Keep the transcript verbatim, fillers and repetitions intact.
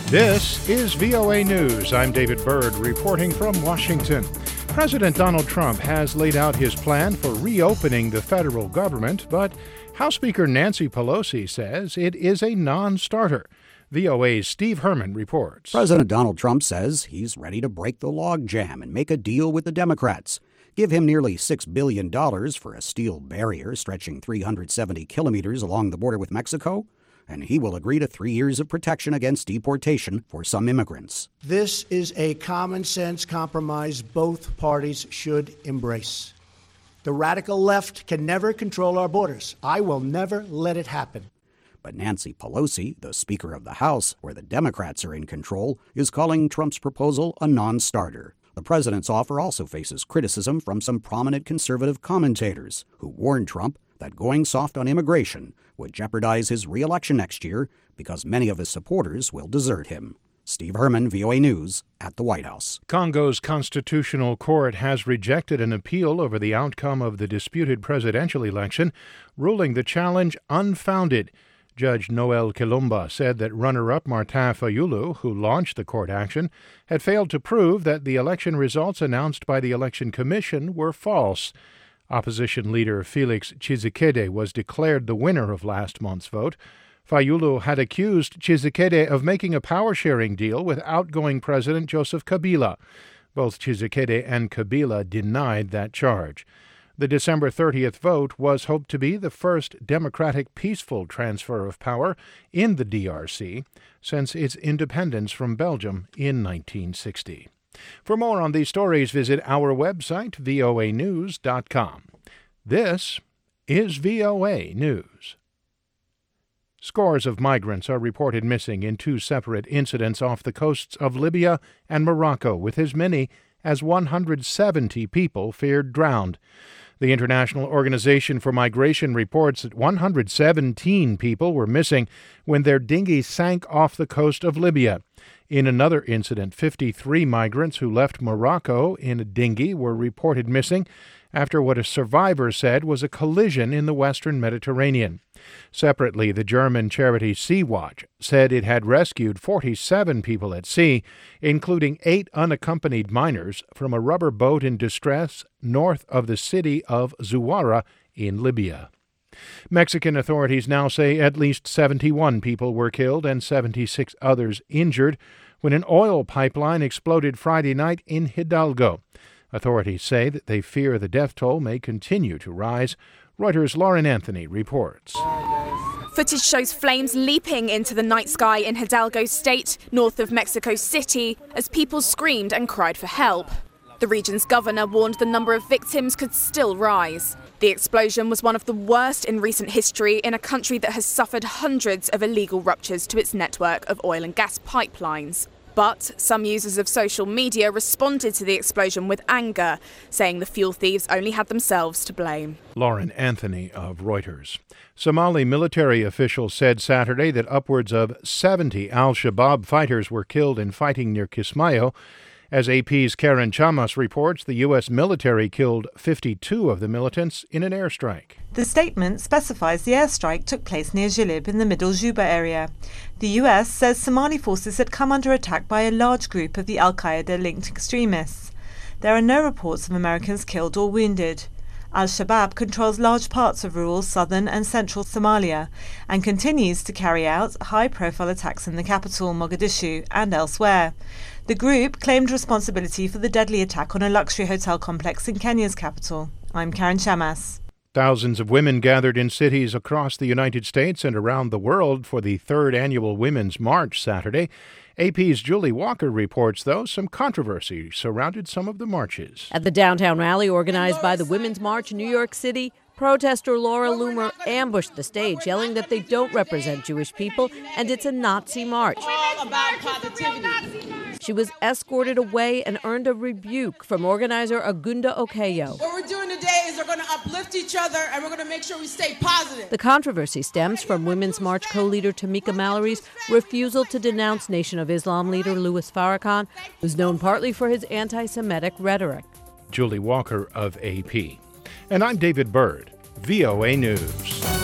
This is V O A News. I'm David Byrd reporting from Washington. President Donald Trump has laid out his plan for reopening the federal government, but House Speaker Nancy Pelosi says it is a non-starter. V O A's Steve Herman reports. President Donald Trump says he's ready to break the logjam and make a deal with the Democrats. Give him nearly six billion dollars for a steel barrier stretching three hundred seventy kilometers along the border with Mexico, and he will agree to three years of protection against deportation for some immigrants. This is a common-sense compromise both parties should embrace. The radical left can never control our borders. I will never let it happen. But Nancy Pelosi, the Speaker of the House, where the Democrats are in control, is calling Trump's proposal a non-starter. The president's offer also faces criticism from some prominent conservative commentators who warned Trump that going soft on immigration would jeopardize his re-election next year because many of his supporters will desert him. Steve Herman, V O A News, at the White House. Congo's Constitutional Court has rejected an appeal over the outcome of the disputed presidential election, ruling the challenge unfounded. Judge Noel Kilumba said that runner-up Martin Fayulu, who launched the court action, had failed to prove that the election results announced by the Election Commission were false. Opposition leader Felix Tshisekedi was declared the winner of last month's vote. Fayulu had accused Tshisekedi of making a power-sharing deal with outgoing President Joseph Kabila. Both Tshisekedi and Kabila denied that charge. The December thirtieth vote was hoped to be the first democratic peaceful transfer of power in the D R C since its independence from Belgium in nineteen sixty. For more on these stories, visit our website, V O A news dot com. This is V O A News. Scores of migrants are reported missing in two separate incidents off the coasts of Libya and Morocco, with as many as one hundred seventy people feared drowned. The International Organization for Migration reports that one hundred seventeen people were missing when their dinghy sank off the coast of Libya. In another incident, fifty-three migrants who left Morocco in a dinghy were reported missing after what a survivor said was a collision in the western Mediterranean. Separately, the German charity Sea-Watch said it had rescued forty-seven people at sea, including eight unaccompanied minors, from a rubber boat in distress north of the city of Zuwara in Libya. Mexican authorities now say at least seventy-one people were killed and seventy-six others injured when an oil pipeline exploded Friday night in Hidalgo. Authorities say that they fear the death toll may continue to rise. Reuters' Lauren Anthony reports. Footage shows flames leaping into the night sky in Hidalgo State, north of Mexico City, as people screamed and cried for help. The region's governor warned the number of victims could still rise. The explosion was one of the worst in recent history in a country that has suffered hundreds of illegal ruptures to its network of oil and gas pipelines. But some users of social media responded to the explosion with anger, saying the fuel thieves only had themselves to blame. Lauren Anthony of Reuters. Somali military officials said Saturday that upwards of seventy al-Shabaab fighters were killed in fighting near Kismayo. As A P's Karen Chamas reports, the U S military killed fifty-two of the militants in an airstrike. The statement specifies the airstrike took place near Jilib in the Middle Juba area. The U S says Somali forces had come under attack by a large group of the al-Qaeda-linked extremists. There are no reports of Americans killed or wounded. Al-Shabaab controls large parts of rural southern and central Somalia and continues to carry out high-profile attacks in the capital, Mogadishu, and elsewhere. The group claimed responsibility for the deadly attack on a luxury hotel complex in Kenya's capital. I'm Karen Chamas. Thousands of women gathered in cities across the United States and around the world for the third annual Women's March Saturday. A P's Julie Walker reports, though, some controversy surrounded some of the marches. At the downtown rally organized by the Women's March in New York City, protester Laura Loomer ambushed the stage, yelling that they don't represent Jewish people and it's a Nazi march. All about positivity. She was escorted away and earned a rebuke from organizer Agunda Okeyo. What we're doing today is we're going to uplift each other and we're going to make sure we stay positive. The controversy stems from Women's March co-leader Tamika Mallory's refusal to denounce Nation of Islam leader Louis Farrakhan, who's known partly for his anti-Semitic rhetoric. Julie Walker of A P. And I'm David Byrd, V O A News.